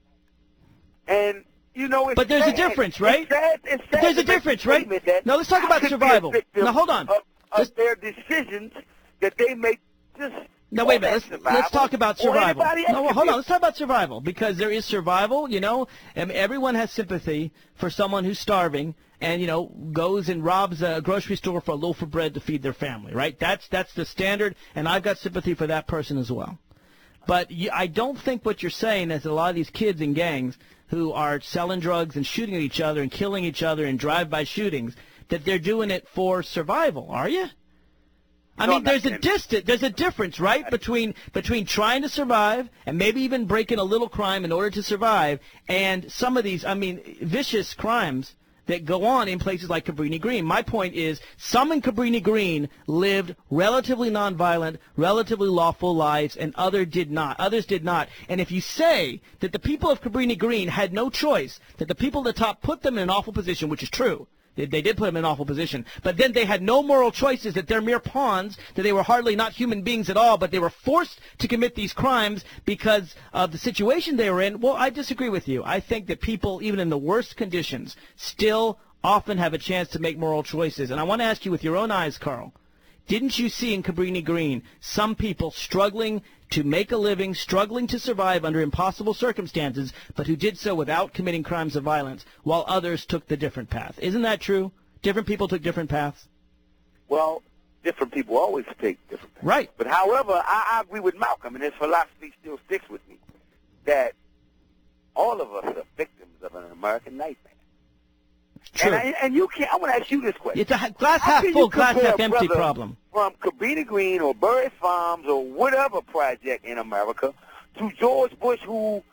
And, you know, it's but there's a difference, right? It's sad there's a difference, right? No, let's talk about survival. Now, hold on. Of their decisions that they make just... Now, wait a minute. Let's talk about survival. No, hold on. Let's talk about survival, because there is survival, you know. And everyone has sympathy for someone who's starving and, you know, goes and robs a grocery store for a loaf of bread to feed their family, right? That's the standard, and I've got sympathy for that person as well. But I don't think what you're saying is that a lot of these kids in gangs who are selling drugs and shooting at each other and killing each other in drive-by shootings, that they're doing it for survival, are you? I mean, there's a difference, right, between trying to survive and maybe even breaking a little crime in order to survive, and some of these, I mean, vicious crimes that go on in places like Cabrini Green. My point is, some in Cabrini Green lived relatively nonviolent, relatively lawful lives, and others did not. And if you say that the people of Cabrini Green had no choice, that the people at the top put them in an awful position, which is true, they did put them in an awful position, but then they had no moral choices, that they're mere pawns, that they were hardly not human beings at all, but they were forced to commit these crimes because of the situation they were in, well, I disagree with you. I think that people, even in the worst conditions, still often have a chance to make moral choices. And I want to ask you with your own eyes, Carl, Didn't you see in Cabrini Green some people struggling to make a living, struggling to survive under impossible circumstances, but who did so without committing crimes of violence, while others took the different path? Isn't that true? Different people took different paths? Well, different people always take different paths. Right. But however, I agree with Malcolm, and his philosophy still sticks with me, that all of us are victims of an American nightmare. True. And you can't. I want to ask you this question: it's a glass half full, glass half empty problem. From Cabrini Green or Burris Farms or whatever project in America to George Bush, who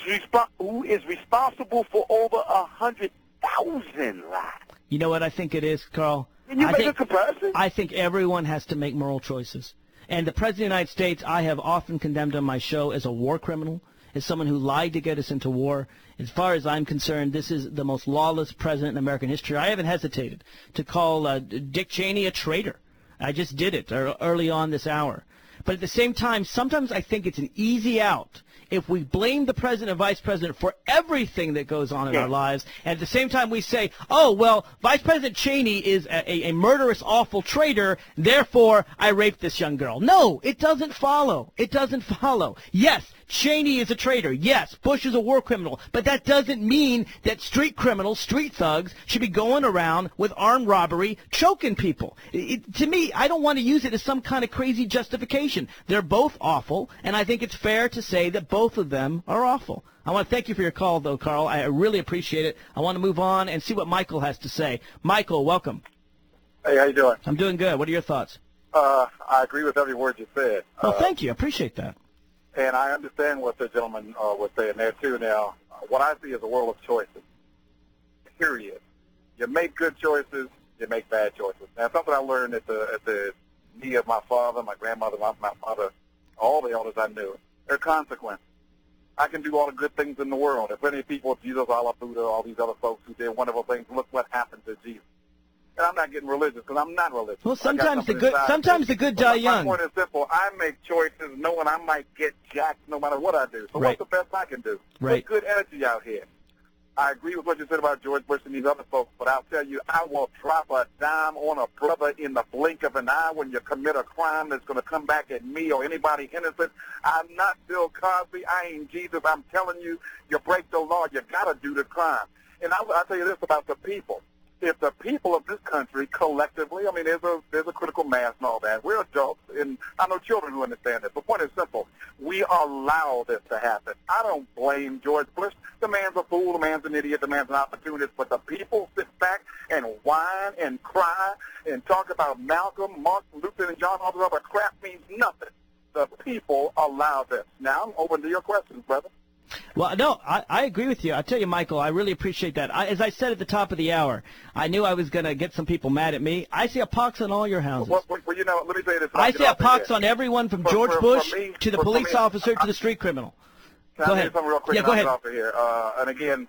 is responsible for over 100,000 lives. You know what I think it is, Carl? Can you make a comparison? I think everyone has to make moral choices. And the President of the United States, I have often condemned on my show as a war criminal, as someone who lied to get us into war. As far as I'm concerned, this is the most lawless president in American history. I haven't hesitated to call Dick Cheney a traitor. I just did it early on this hour. But at the same time, sometimes I think it's an easy out if we blame the president and vice president for everything that goes on in our lives, and at the same time we say, oh, well, Vice President Cheney is a murderous, awful traitor, therefore I raped this young girl. No, it doesn't follow. It doesn't follow. Yes, Cheney is a traitor. Yes, Bush is a war criminal. But that doesn't mean that street criminals, street thugs, should be going around with armed robbery, choking people. To me, I don't want to use it as some kind of crazy justification. They're both awful, and I think it's fair to say that both of them are awful. I want to thank you for your call, though, Carl. I really appreciate it. I want to move on and see what Michael has to say. Michael, welcome. Hey, how you doing? I'm doing good. What are your thoughts? I agree with every word you said. Well, thank you. I appreciate that. And I understand what the gentleman was saying there, too. Now, what I see is a world of choices, period. You make good choices, you make bad choices. Now, something I learned at the knee of my father, my grandmother, my mother, all the elders I knew, there are consequences. I can do all the good things in the world. There's plenty of people, Jesus, Allah, Buddha, all these other folks who did wonderful things. Look what happened to Jesus. And I'm not getting religious because I'm not religious. Well, sometimes the good die young. My point is simple. I make choices knowing I might get jacked no matter what I do. So what's the best I can do? Right. Put good energy out here. I agree with what you said about George Bush and these other folks, but I'll tell you, I will drop a dime on a brother in the blink of an eye when you commit a crime that's going to come back at me or anybody innocent. I'm not Bill Cosby. I ain't Jesus. I'm telling you, you break the law, you got to do the crime. And I'll tell you this about the people. If the people of this country collectively, I mean, there's a critical mass and all that. We're adults, and I know children who understand this. The point is simple. We allow this to happen. I don't blame George Bush. The man's a fool. The man's an idiot. The man's an opportunist. But the people sit back and whine and cry and talk about Malcolm, Martin Luther, and John, all this other crap means nothing. The people allow this. Now, I'm open to your questions, brother. Well, no, I agree with you. I'll tell you, Michael, I really appreciate that. As I said at the top of the hour, I knew I was going to get some people mad at me. I see a pox on all your houses. Well, you know, let me say this. I see a pox on everyone from George Bush to the police officer to the street criminal. Go ahead. Something real quick? Yeah, go ahead. Here. And again,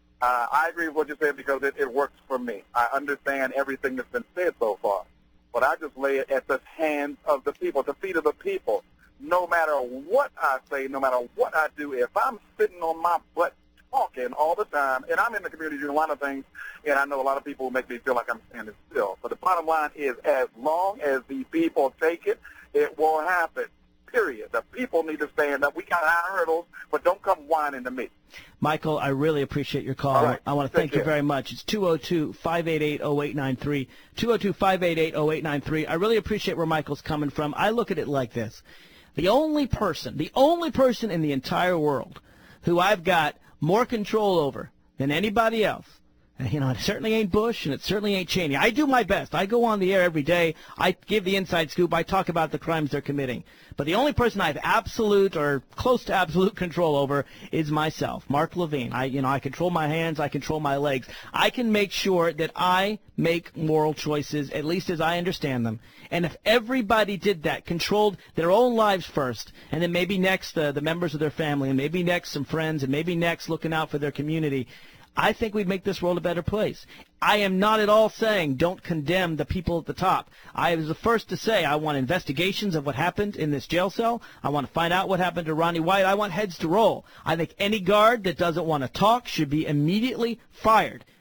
I agree with what you said because it works for me. I understand everything that's been said so far. But I just lay it at the hands of the people, the feet of the people. No matter what I say, no matter what I do, if I'm sitting on my butt talking all the time, and I'm in the community doing a lot of things, and I know a lot of people make me feel like I'm standing still. But the bottom line is as long as the people take it, it will happen, period. The people need to stand up. We got high hurdles, but don't come whining to me. Michael, I really appreciate your call. Right. I want to thank you very much. It's 202-588-0893, 202-588-0893. I really appreciate where Michael's coming from. I look at it like this. The only person in the entire world who I've got more control over than anybody else, and, you know, it certainly ain't Bush and it certainly ain't Cheney. I do my best. I go on the air every day. I give the inside scoop. I talk about the crimes they're committing. But the only person I have absolute or close to absolute control over is myself, Mark Levine. I control my hands. I control my legs. I can make sure that I make moral choices, at least as I understand them. And if everybody did that, controlled their own lives first, and then maybe next the members of their family, and maybe next some friends, and maybe next looking out for their community, I think we'd make this world a better place. I am not at all saying don't condemn the people at the top. I was the first to say I want investigations of what happened in this jail cell. I want to find out what happened to Ronnie White. I want heads to roll. I think any guard that doesn't want to talk should be immediately fired.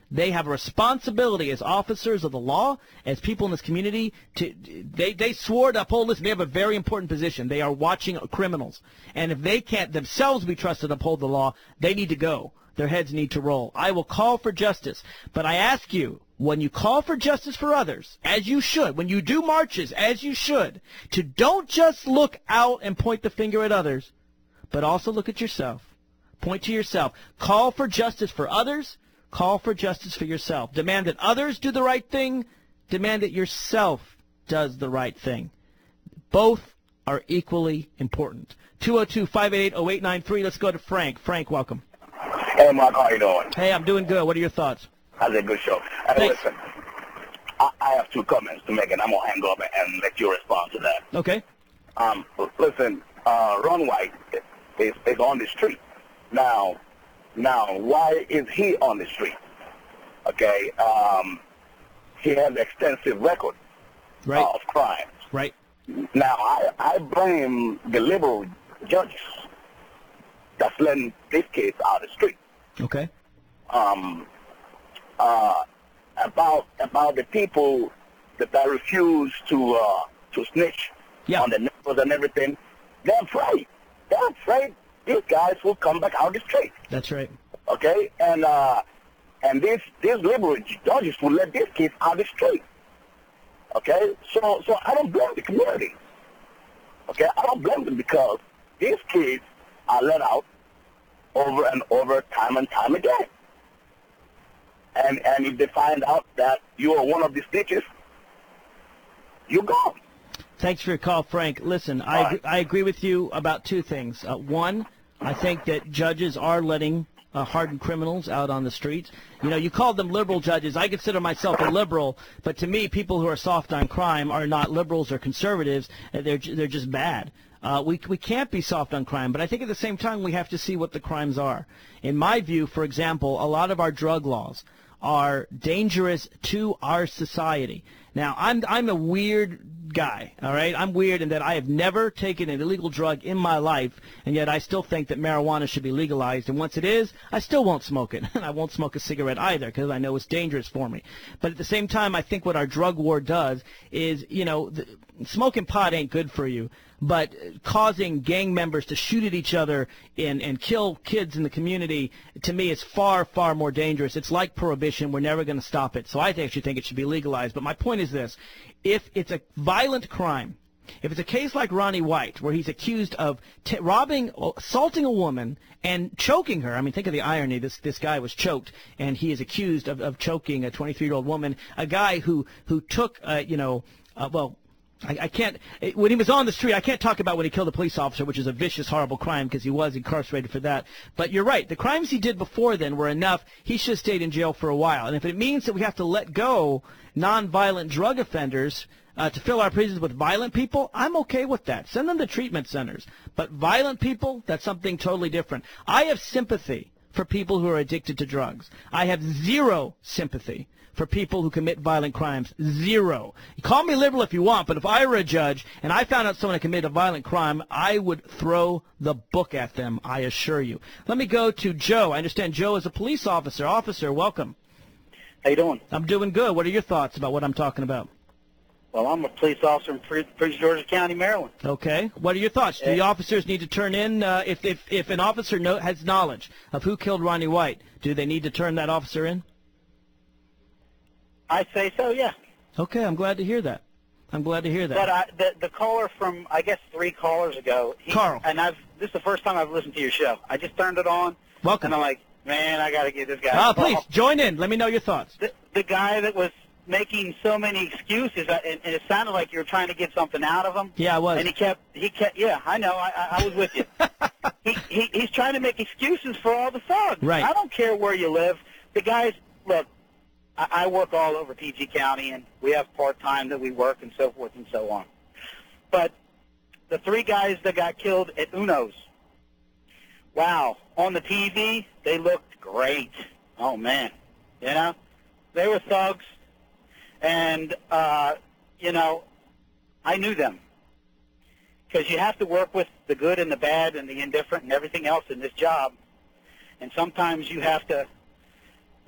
They have a responsibility as officers of the law, as people in this community. They swore to uphold this. They have a very important position. They are watching criminals. And if they can't themselves be trusted to uphold the law, they need to go. Their heads need to roll. I will call for justice. But I ask you, when you call for justice for others, as you should, when you do marches, as you should, to don't just look out and point the finger at others, but also look at yourself. Point to yourself. Call for justice for others. Call for justice for yourself. Demand that others do the right thing. Demand that yourself does the right thing. Both are equally important. 202-588-0893. Let's go to Frank. Frank, welcome. Hey, Mark, how you doing? Hey, I'm doing good. What are your thoughts? That's a good show. Hey, listen, I have 2 comments to make, and I'm going to hang up and let you respond to that. Okay. Listen, Ron White is on the street. Now, why is he on the street? Okay, he has an extensive record of crimes. Right. Now, I blame the liberal judges that's letting this case out of the street. Okay. About the people that refuse to snitch on the neighbors and everything, they're afraid. They're afraid these guys will come back out of the street. That's right. Okay, and these liberal judges will let this case out of the street. Okay, so I don't blame the community. Okay, I don't blame them because these kids are let out over and over, time and time again. And if they find out that you are one of the snitches, you're gone. Thanks for your call, Frank. Listen, I agree with you about 2 things. One, I think that judges are letting hardened criminals out on the streets. You know, you called them liberal judges. I consider myself a liberal, but to me, people who are soft on crime are not liberals or conservatives. They're just bad. We can't be soft on crime, but I think at the same time we have to see what the crimes are. In my view, for example, a lot of our drug laws are dangerous to our society. Now, I'm a weird guy, all right? I'm weird in that I have never taken an illegal drug in my life, and yet I still think that marijuana should be legalized. And once it is, I still won't smoke it. And I won't smoke a cigarette either because I know it's dangerous for me. But at the same time, I think what our drug war does is, you know, smoking pot ain't good for you. But causing gang members to shoot at each other and kill kids in the community, to me, is far, far more dangerous. It's like prohibition. We're never going to stop it. So I actually think it should be legalized. But my point is this. If it's a violent crime, if it's a case like Ronnie White, where he's accused of assaulting a woman and choking her, I mean, think of the irony. This guy was choked, and he is accused of choking a 23-year-old woman, a guy who took, I can't, when he was on the street, I can't talk about when he killed a police officer, which is a vicious, horrible crime because he was incarcerated for that. But you're right. The crimes he did before then were enough. He should have stayed in jail for a while. And if it means that we have to let go nonviolent drug offenders to fill our prisons with violent people, I'm okay with that. Send them to treatment centers. But violent people, that's something totally different. I have sympathy for people who are addicted to drugs. I have zero sympathy for people who commit violent crimes. Zero. You call me liberal if you want, but if I were a judge and I found out someone had committed a violent crime, I would throw the book at them, I assure you. Let me go to Joe. I understand Joe is a police officer. Officer, welcome. How you doing? I'm doing good. What are your thoughts about what I'm talking about? Well, I'm a police officer in Prince George's County, Maryland. Okay. What are your thoughts? Do the officers need to turn in, if an officer has knowledge of who killed Ronnie White, do they need to turn that officer in? I say so, yeah. Okay, I'm glad to hear that. But the caller from, I guess, 3 callers ago, Carl, and this is the first time I've listened to your show. I just turned it on. Welcome. And I'm like, man, I got to get this guy. Please join in. Let me know your thoughts. The guy that was making so many excuses, and it sounded like you were trying to get something out of him. Yeah, I was. And he kept. Yeah, I know. I was with you. He's trying to make excuses for all the thugs. Right. I don't care where you live. The guys, look. I work all over PG County, and we have part-time that we work and so forth and so on. But the 3 guys that got killed at Uno's, wow, on the TV, they looked great. Oh, man. You know, they were thugs, and, you know, I knew them. Because you have to work with the good and the bad and the indifferent and everything else in this job. And sometimes you have to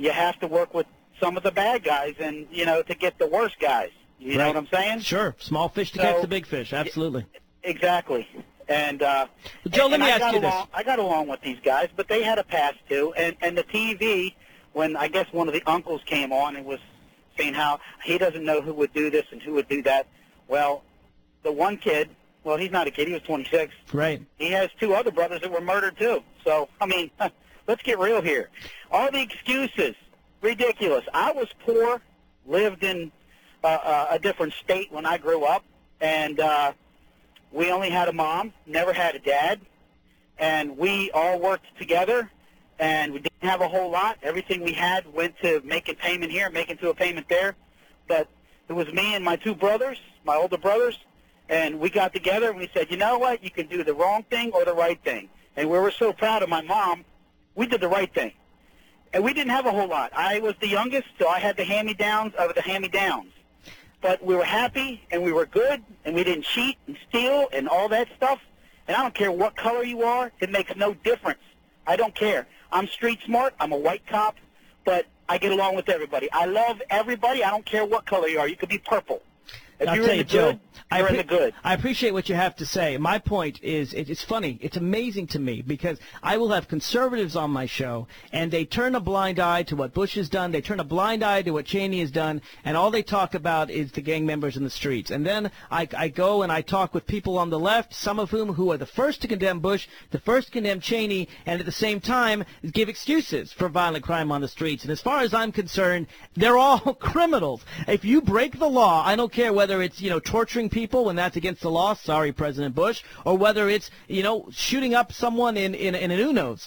you have to work with some of the bad guys and, to get the worst guys. You know what I'm saying? Sure. Small fish to catch the big fish. Absolutely. Exactly. And Joe, let me ask you this. I got along with these guys, but they had a past too. And the TV, when I guess one of the uncles came on and was saying how he doesn't know who would do this and who would do that. Well, the one kid, well, he's not a kid. He was 26. Right. He has 2 other brothers that were murdered too. So, I mean, let's get real here. All the excuses, ridiculous. I was poor, lived in a different state when I grew up, and we only had a mom, never had a dad, and we all worked together, and we didn't have a whole lot. Everything we had went to making payment here, making to a payment there. But it was me and my 2 brothers, my older brothers, and we got together and we said, you know what, you can do the wrong thing or the right thing. And we were so proud of my mom, we did the right thing. And we didn't have a whole lot. I was the youngest, so I had the hand-me-downs of the hand-me-downs. But we were happy, and we were good, and we didn't cheat and steal and all that stuff. And I don't care what color you are. It makes no difference. I don't care. I'm street smart. I'm a white cop, but I get along with everybody. I love everybody. I don't care what color you are. You could be purple. If I'll you're tell in you, the Joe, good, you're in the good. I appreciate what you have to say. My point is, it's funny. It's amazing to me because I will have conservatives on my show, and they turn a blind eye to what Bush has done. They turn a blind eye to what Cheney has done, and all they talk about is the gang members in the streets. And then I go and I talk with people on the left, some of whom are the first to condemn Bush, the first to condemn Cheney, and at the same time give excuses for violent crime on the streets. And as far as I'm concerned, they're all criminals. If you break the law, I don't care whether it's, torturing people when that's against the law, sorry, President Bush, or whether it's, shooting up someone in an Uno's.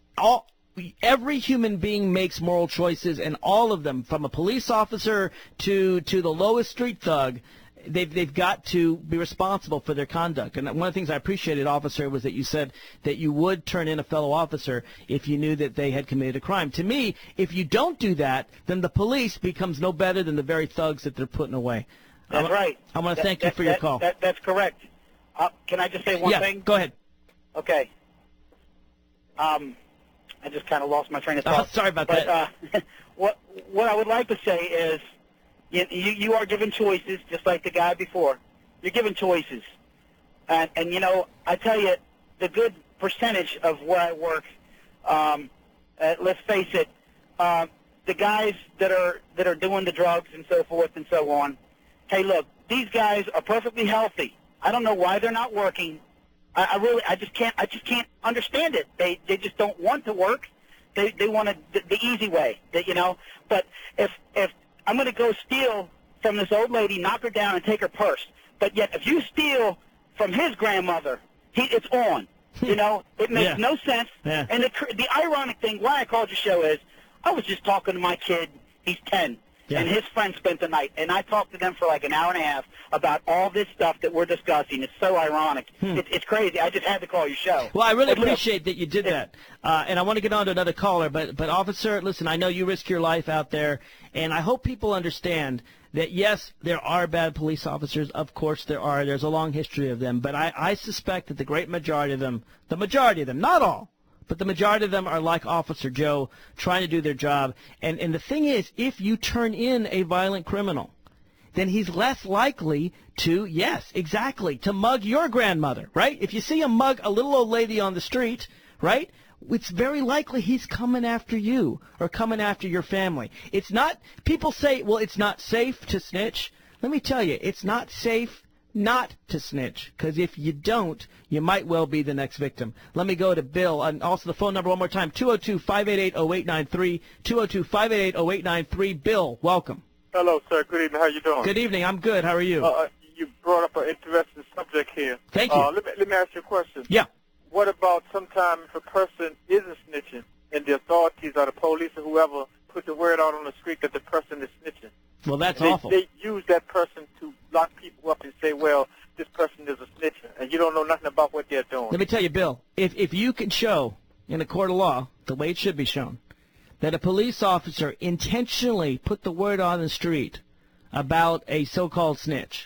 Every human being makes moral choices, and all of them, from a police officer to the lowest street thug, they've got to be responsible for their conduct. And one of the things I appreciated, officer, was that you said that you would turn in a fellow officer if you knew that they had committed a crime. To me, if you don't do that, then the police becomes no better than the very thugs that they're putting away. That's right. I want to thank you for your call. That's correct. Can I just say one thing? Yeah, go ahead. Okay. I just kind of lost my train of thought. Sorry about that. What I would like to say is, you are given choices, just like the guy before. You're given choices, and I tell you, the good percentage of where I work. Let's face it, the guys that are doing the drugs and so forth and so on. Hey, look, these guys are perfectly healthy. I don't know why they're not working. I just can't understand it. They just don't want to work. They want the easy way. But if I'm going to go steal from this old lady, knock her down, and take her purse, but yet if you steal from his grandmother, it's on. It makes no sense. Yeah. And the ironic thing, why I called your show is, I was just talking to my kid. He's 10. Yeah. And his friend spent the night, and I talked to them for like an hour and a half about all this stuff that we're discussing. It's so ironic. It's crazy. I just had to call your show. Well, I really appreciate that you did that. And I want to get on to another caller, but officer, listen, I know you risk your life out there, and I hope people understand that, yes, there are bad police officers. Of course there are. There's a long history of them. But I suspect that the great majority of them, not all, but the majority of them are like Officer Joe, trying to do their job. And the thing is, if you turn in a violent criminal, then he's less likely to, yes, exactly, to mug your grandmother, right? If you see him mug a little old lady on the street, right, it's very likely he's coming after you or coming after your family. It's not, people say, well, it's not safe to snitch. Let me tell you, it's not safe not to snitch, because if you don't, you might well be the next victim. Let me go to Bill, and also the phone number one more time, 202-588-0893, 202-588-0893. Bill, welcome. Hello, sir. Good evening. How you doing? Good evening. I'm good. How are you? You brought up an interesting subject here. Thank you. Let me ask you a question. Yeah. What about sometimes if a person isn't snitching and the authorities or the police or whoever put the word out on the street that the person is snitching? Well, that's awful. They use that person to lock people up and say, well, this person is a snitcher, and you don't know nothing about what they're doing. Let me tell you, Bill, if you can show in a court of law, the way it should be shown, that a police officer intentionally put the word on the street about a so-called snitch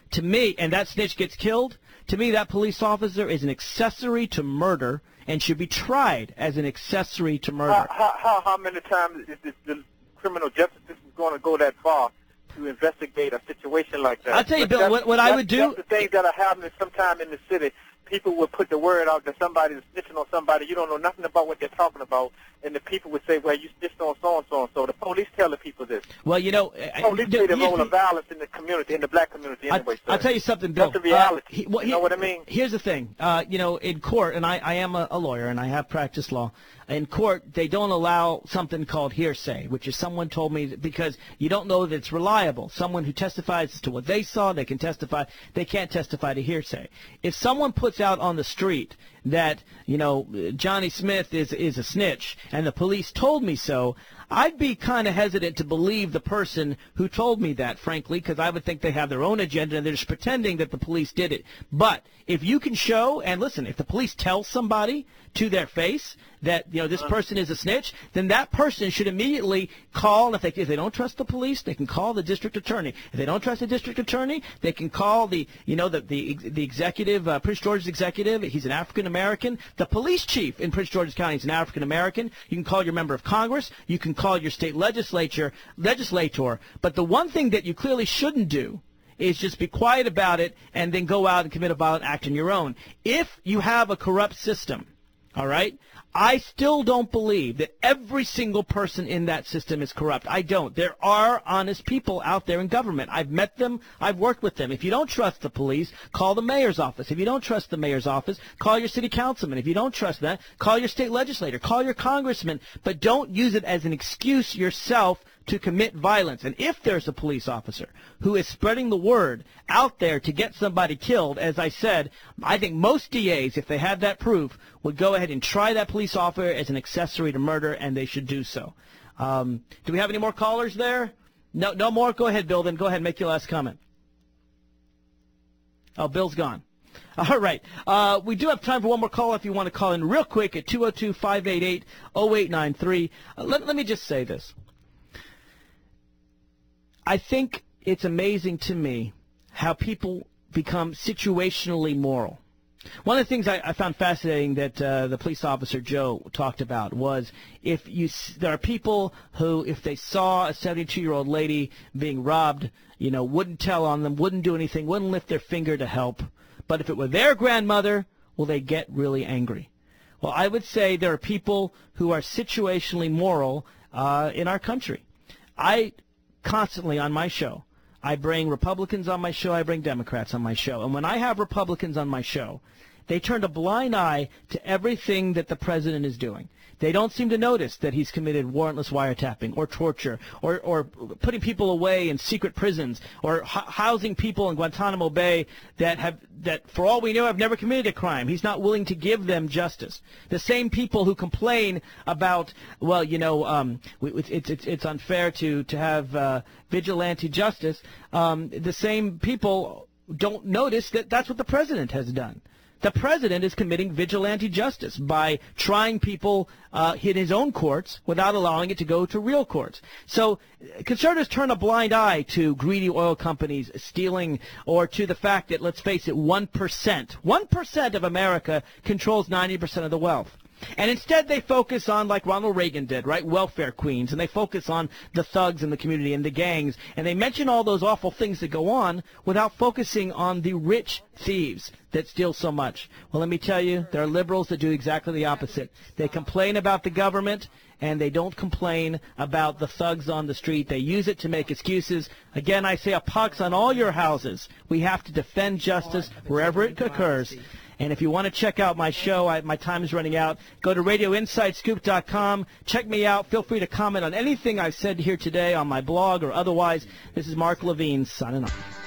to me, and that snitch gets killed, to me that police officer is an accessory to murder and should be tried as an accessory to murder. How many times is the criminal justice system going to go that far to investigate a situation like that? I'll tell you, Bill, what I would do... That's the things that are happening sometime in the city. People will put the word out that somebody's snitching on somebody. You don't know nothing about what they're talking about, and the people would say, well, you snitched on so-and-so and so. The police tell the people this. Well, you know... police play the role of violence in the community, in the black community anyway. I'll tell you something, Bill. That's the reality. You know what I mean? Here's the thing. You know, in court, and I am a lawyer, and I have practiced law. In court, they don't allow something called hearsay, which is someone told me, because you don't know that it's reliable. Someone who testifies as to what they saw, they can testify. They can't testify to hearsay. If someone puts out on the street that, you know, Johnny Smith is a snitch, and the police told me so, I'd be kind of hesitant to believe the person who told me that, frankly, because I would think they have their own agenda and they're just pretending that the police did it. But if you can show, and listen, if the police tell somebody to their face that, you know, this person is a snitch, then that person should immediately call, and if they don't trust the police, they can call the district attorney. If they don't trust the district attorney, they can call the executive, Prince George's executive. He's an African American. The police chief in Prince George's County is an African American. You can call your member of Congress. You can call your state legislator. But the one thing that you clearly shouldn't do is just be quiet about it and then go out and commit a violent act on your own. If you have a corrupt system, all right, I still don't believe that every single person in that system is corrupt. I don't. There are honest people out there in government. I've met them. I've worked with them. If you don't trust the police, call the mayor's office. If you don't trust the mayor's office, call your city councilman. If you don't trust that, call your state legislator. Call your congressman. But don't use it as an excuse yourself to commit violence. And if there's a police officer who is spreading the word out there to get somebody killed, as I said, I think most DAs, if they had that proof, would go ahead and try that police officer as an accessory to murder, and they should do so. Do we have any more callers there? No more? Go ahead, Bill. Then go ahead and make your last comment. Oh, Bill's gone. All right. We do have time for one more call if you want to call in real quick at 202-588-0893. Let me just say this. I think it's amazing to me how people become situationally moral. One of the things I found fascinating that the police officer Joe talked about was there are people who, if they saw a 72-year-old lady being robbed, you know, wouldn't tell on them, wouldn't do anything, wouldn't lift their finger to help. But if it were their grandmother, well, they get really angry. Well, I would say there are people who are situationally moral in our country. I constantly on my show, I bring Republicans on my show, I bring Democrats on my show. And when I have Republicans on my show, they turn a blind eye to everything that the president is doing. They don't seem to notice that he's committed warrantless wiretapping or torture or putting people away in secret prisons or housing people in Guantanamo Bay that for all we know, have never committed a crime. He's not willing to give them justice. The same people who complain about, well, you know, it's unfair to have vigilante justice, the same people don't notice that that's what the president has done. The president is committing vigilante justice by trying people in his own courts without allowing it to go to real courts. So conservatives turn a blind eye to greedy oil companies stealing, or to the fact that, let's face it, 1% of America controls 90% of the wealth. And instead they focus on, like Ronald Reagan did, right, welfare queens, and they focus on the thugs in the community and the gangs, and they mention all those awful things that go on without focusing on the rich thieves that steal so much. Well, let me tell you, there are liberals that do exactly the opposite. They complain about the government, and they don't complain about the thugs on the street. They use it to make excuses. Again, I say a pox on all your houses. We have to defend justice wherever it occurs. And if you want to check out my show, my time is running out. Go to RadioInsideScoop.com. Check me out. Feel free to comment on anything I've said here today on my blog or otherwise. This is Mark Levine signing off.